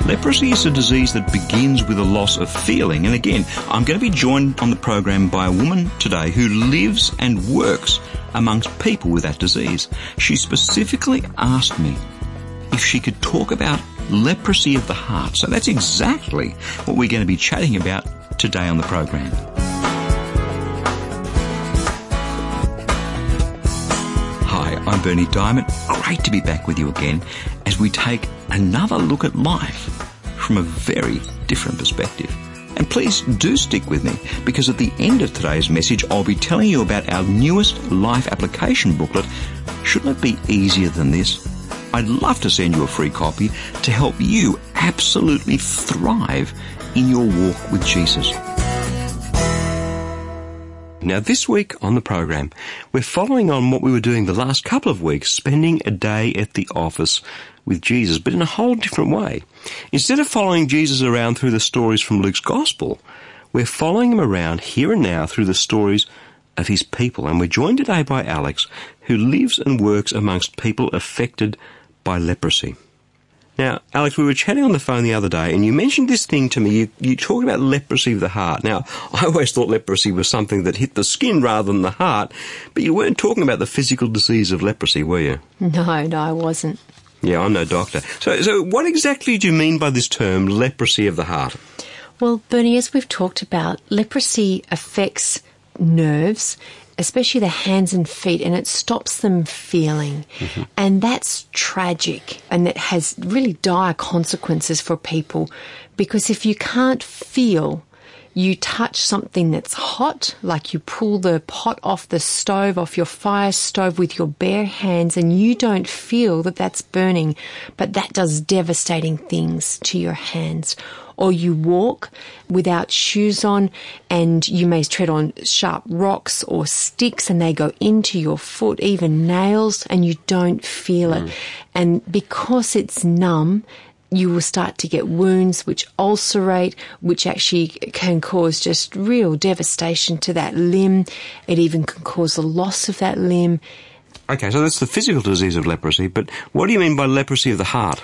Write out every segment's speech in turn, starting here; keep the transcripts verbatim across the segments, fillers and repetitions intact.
Leprosy is a disease that begins with a loss of feeling. And again, I'm going to be joined on the program by a woman today who lives and works amongst people with that disease. She specifically asked me if she could talk about leprosy of the heart. So that's exactly what we're going to be chatting about today on the program. Hi, I'm Bernie Diamond. Great to be back with you again as we take another look at life from a very different perspective. And please do stick with me, because at the end of today's message I'll be telling you about our newest life application booklet, Shouldn't It Be Easier Than This? I'd love to send you a free copy to help you absolutely thrive in your walk with Jesus. Now, this week on the program, we're following on what we were doing the last couple of weeks, spending a day at the office with Jesus, but in a whole different way. Instead of following Jesus around through the stories from Luke's Gospel, we're following him around here and now through the stories of his people. And we're joined today by Alex, who lives and works amongst people affected by leprosy. Now, Alex, we were chatting on the phone the other day, and you mentioned this thing to me. You, you talked about leprosy of the heart. Now, I always thought leprosy was something that hit the skin rather than the heart, but you weren't talking about the physical disease of leprosy, were you? No, no, I wasn't. Yeah, I'm no doctor. So, so what exactly do you mean by this term, leprosy of the heart? Well, Bernie, as we've talked about, leprosy affects nerves, especially the hands and feet, and it stops them feeling. Mm-hmm. And that's tragic, and it has really dire consequences for people, because if you can't feel, you touch something that's hot, like you pull the pot off the stove, off your fire stove with your bare hands, and you don't feel that that's burning, but that does devastating things to your hands. Or you walk without shoes on and you may tread on sharp rocks or sticks and they go into your foot, even nails, and you don't feel mm. it. And because it's numb, you will start to get wounds which ulcerate, which actually can cause just real devastation to that limb. It even can cause the loss of that limb. Okay, so that's the physical disease of leprosy, but what do you mean by leprosy of the heart?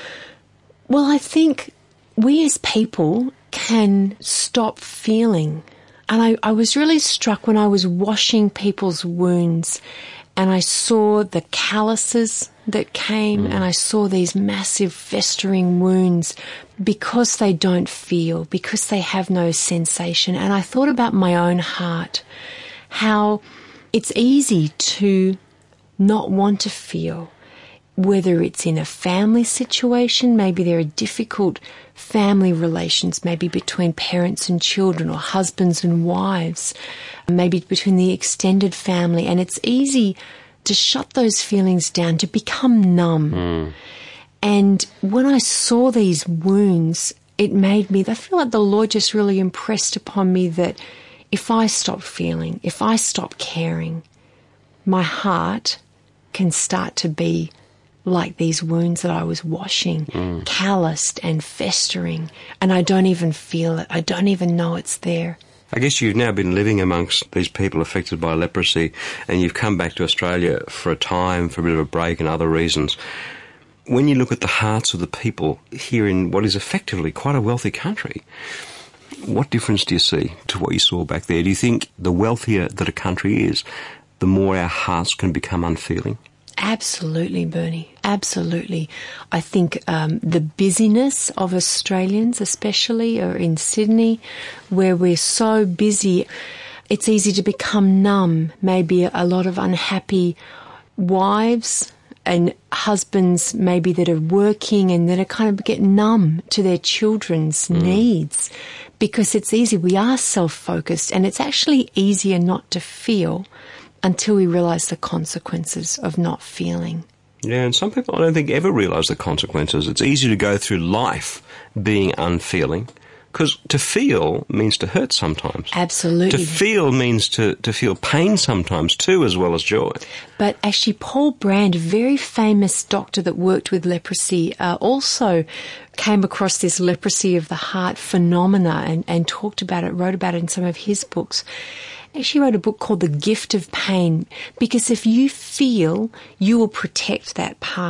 Well, I think we as people can stop feeling. And I, I was really struck when I was washing people's wounds and I saw the calluses that came mm. and I saw these massive festering wounds because they don't feel, because they have no sensation. And I thought about my own heart, how it's easy to not want to feel, whether it's in a family situation, maybe there are difficult family relations, maybe between parents and children or husbands and wives, maybe between the extended family, and it's easy to shut those feelings down, to become numb. Mm. And when I saw these wounds, it made me, I feel like the Lord just really impressed upon me that if I stop feeling, if I stop caring, my heart can start to be like these wounds that I was washing, mm. calloused and festering, and I don't even feel it. I don't even know it's there. I guess you've now been living amongst these people affected by leprosy, and you've come back to Australia for a time, for a bit of a break and other reasons. When you look at the hearts of the people here in what is effectively quite a wealthy country, what difference do you see to what you saw back there? Do you think the wealthier that a country is, the more our hearts can become unfeeling? Absolutely, Bernie. Absolutely. I think um, the busyness of Australians, especially, or in Sydney, where we're so busy, it's easy to become numb. Maybe a lot of unhappy wives and husbands maybe that are working and that are kind of get numb to their children's mm. needs, because it's easy. We are self-focused, and it's actually easier not to feel until we realise the consequences of not feeling. Yeah, and some people I don't think ever realise the consequences. It's easy to go through life being unfeeling, because to feel means to hurt sometimes. Absolutely. To feel means to, to feel pain sometimes too, as well as joy. But actually Paul Brand, a very famous doctor that worked with leprosy, uh, also came across this leprosy of the heart phenomena and, and talked about it, wrote about it in some of his books. Actually wrote a book called The Gift of Pain, because if you feel, you will protect that part.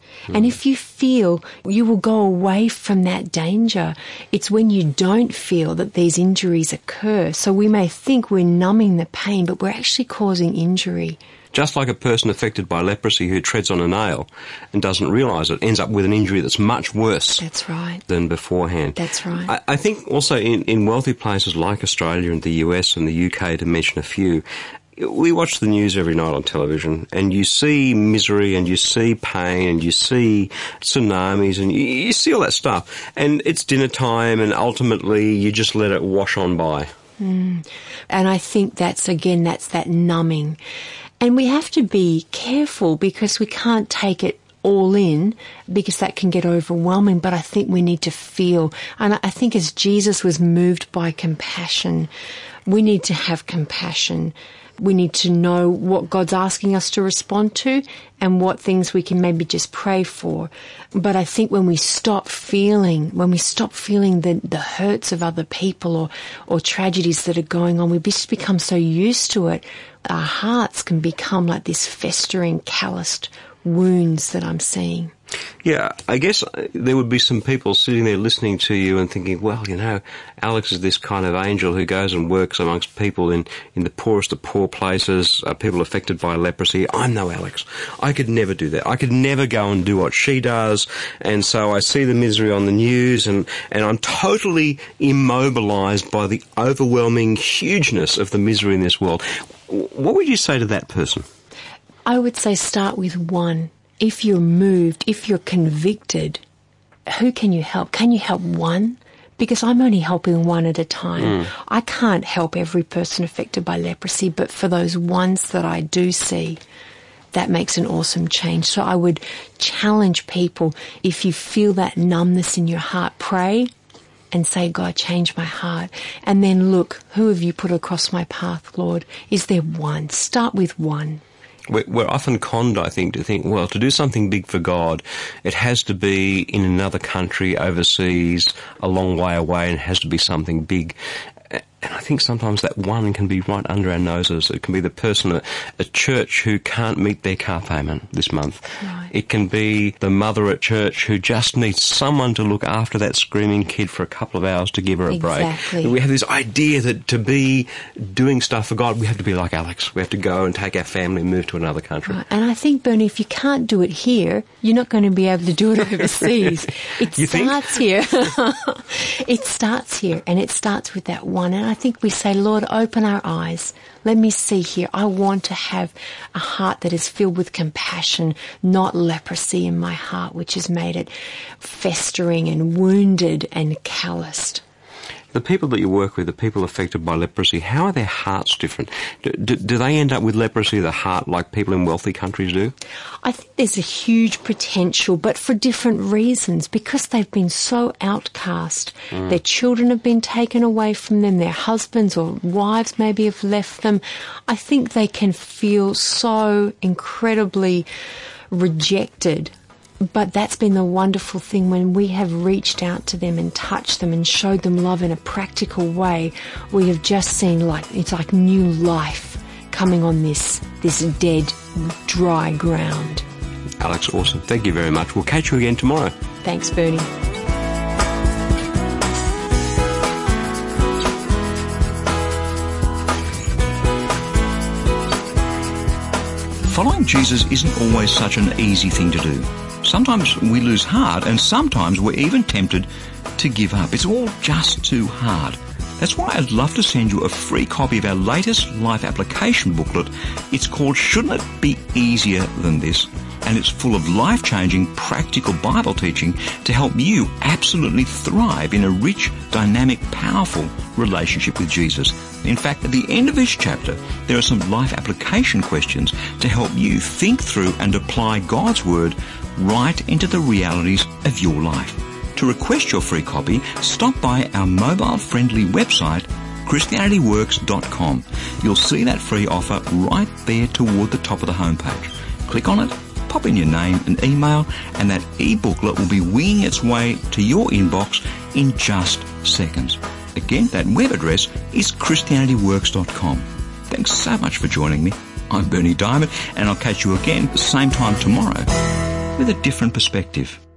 Mm. And if you feel, you will go away from that danger. It's when you don't feel that these injuries occur. So we may think we're numbing the pain, but we're actually causing injury. Just like a person affected by leprosy who treads on a nail and doesn't realise it, ends up with an injury that's much worse. That's right. Than beforehand. That's right. I, I think also in, in wealthy places like Australia and the U S and the U K, to mention a few, we watch the news every night on television, and you see misery and you see pain and you see tsunamis and you, you see all that stuff. And it's dinner time, and ultimately you just let it wash on by. Mm. And I think that's, again, that's that numbing. And we have to be careful because we can't take it all in because that can get overwhelming. But I think we need to feel. And I think as Jesus was moved by compassion, we need to have compassion. We need to know what God's asking us to respond to and what things we can maybe just pray for. But I think when we stop feeling, when we stop feeling the, the hurts of other people or, or tragedies that are going on, we just become so used to it. Our hearts can become like this festering, calloused wounds that I'm seeing. Yeah, I guess there would be some people sitting there listening to you and thinking, well, you know, Alex is this kind of angel who goes and works amongst people in, in the poorest of poor places, uh, people affected by leprosy. I'm no Alex. I could never do that. I could never go and do what she does. And so I see the misery on the news and, and I'm totally immobilized by the overwhelming hugeness of the misery in this world. What would you say to that person? I would say start with one. If you're moved, if you're convicted, who can you help? Can you help one? Because I'm only helping one at a time. Mm. I can't help every person affected by leprosy, but for those ones that I do see, that makes an awesome change. So I would challenge people, if you feel that numbness in your heart, pray and say, God, change my heart. And then look, who have you put across my path, Lord? Is there one? Start with one. We're often conned, I think, to think, well, to do something big for God, it has to be in another country, overseas, a long way away, and it has to be something big. And I think sometimes that one can be right under our noses. It can be the person at a church who can't meet their car payment this month. Right. It can be the mother at church who just needs someone to look after that screaming kid for a couple of hours to give her a exactly. break. We have this idea that to be doing stuff for God, we have to be like Alex. We have to go and take our family and move to another country. Right. And I think, Bernie, if you can't do it here, you're not going to be able to do it overseas. It you starts think? here. It starts here, and it starts with that one. And I think we say, Lord, open our eyes. Let me see here. I want to have a heart that is filled with compassion, not leprosy in my heart, which has made it festering and wounded and calloused. The people that you work with, the people affected by leprosy, how are their hearts different? Do, do, do they end up with leprosy of the heart like people in wealthy countries do? I think there's a huge potential, but for different reasons, because they've been so outcast. Mm. Their children have been taken away from them, their husbands or wives maybe have left them. I think they can feel so incredibly rejected. But that's been the wonderful thing when we have reached out to them and touched them and showed them love in a practical way. We have just seen like it's like new life coming on this this dead, dry ground. Alex, awesome. Thank you very much. We'll catch you again tomorrow. Thanks, Bernie. Following Jesus isn't always such an easy thing to do. Sometimes we lose heart, and sometimes we're even tempted to give up. It's all just too hard. That's why I'd love to send you a free copy of our latest life application booklet. It's called Shouldn't It Be Easier Than This? And it's full of life-changing, practical Bible teaching to help you absolutely thrive in a rich, dynamic, powerful relationship with Jesus. In fact, at the end of each chapter, there are some life application questions to help you think through and apply God's Word right into the realities of your life. To request your free copy, stop by our mobile-friendly website, Christianity Works dot com. You'll see that free offer right there toward the top of the homepage. Click on it, pop in your name and email, and that e-booklet will be winging its way to your inbox in just seconds. Again, that web address is Christianity Works dot com. Thanks so much for joining me. I'm Bernie Diamond, and I'll catch you again at the same time tomorrow with a different perspective.